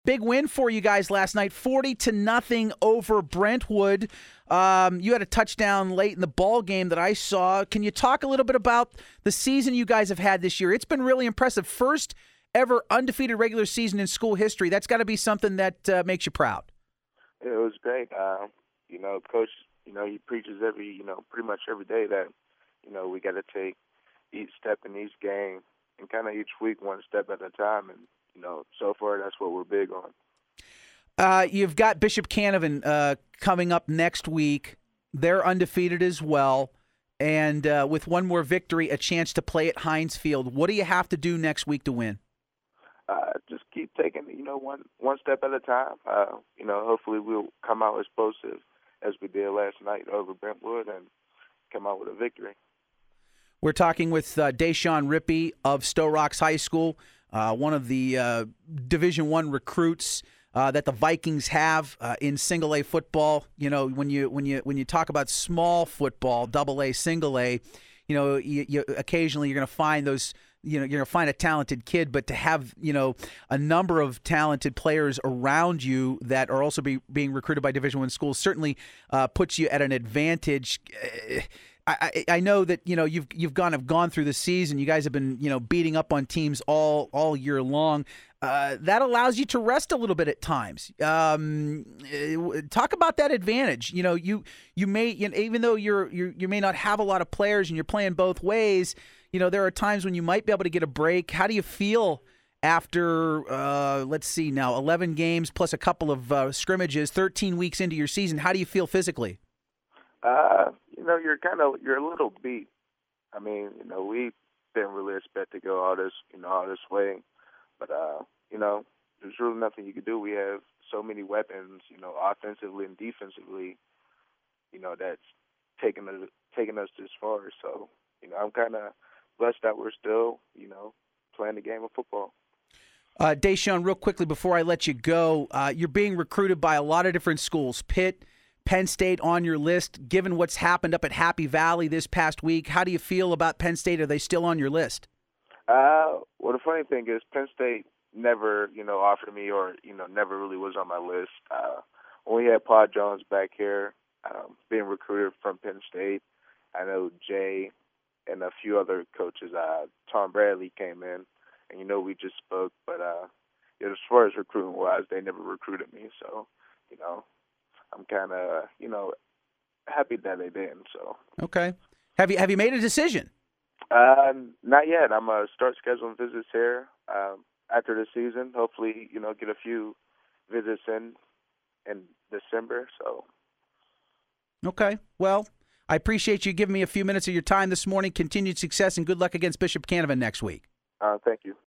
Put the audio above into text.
Big win for you guys last night, 40-0 over Brentwood. You had a touchdown late in the ball game that I saw. Can you talk a little bit about the season you guys have had this year? It's been really impressive. First ever undefeated regular season in school history. That's got to be something that makes you proud. It was great. Coach, he preaches pretty much every day that, we got to take each step in each game and kind of each week one step at a time. And, so far that's what we're big on. You've got Bishop Canevin coming up next week. They're undefeated as well. And with one more victory, a chance to play at Heinz Field. What do you have to do next week to win? Just keep taking, one step at a time. Hopefully we'll come out explosive as we did last night over Brentwood and come out with a victory. We're talking with Deshaun Rippey of Stowe Rocks High School, one of the Division I recruits that the Vikings have in single A football. When you talk about small football, double A, single A, you occasionally you're going to find those. You're going to find a talented kid, but to have, a number of talented players around you that are also being recruited by Division I schools certainly puts you at an advantage. I know that, you've gone through the season. You guys have been, beating up on teams all year long. That allows you to rest a little bit at times. Talk about that advantage. You may, even though you may not have a lot of players and you're playing both ways, there are times when you might be able to get a break. How do you feel after, let's see now, 11 games plus a couple of scrimmages, 13 weeks into your season? How do you feel physically? You're a little beat. I mean, we didn't really expect to go all this way. But, there's really nothing you could do. We have so many weapons, offensively and defensively, that's taken us this far. So, I'm kind of blessed that we're still, playing the game of football. Deshaun, real quickly before I let you go, you're being recruited by a lot of different schools. Pitt, Penn State on your list. Given what's happened up at Happy Valley this past week, how do you feel about Penn State? Are they still on your list? Well, the funny thing is Penn State never, offered me or, never really was on my list. When we had Paul Jones back here being recruited from Penn State, I know Jay and a few other coaches, Tom Bradley came in, and, we just spoke. But as far as recruiting-wise, they never recruited me. So, I'm kind of, happy that they didn't. So okay. Have you made a decision? Not yet. I'm going to start scheduling visits here after the season. Hopefully, get a few visits in December. So. Okay. Well, I appreciate you giving me a few minutes of your time this morning. Continued success and good luck against Bishop Canevin next week. Thank you.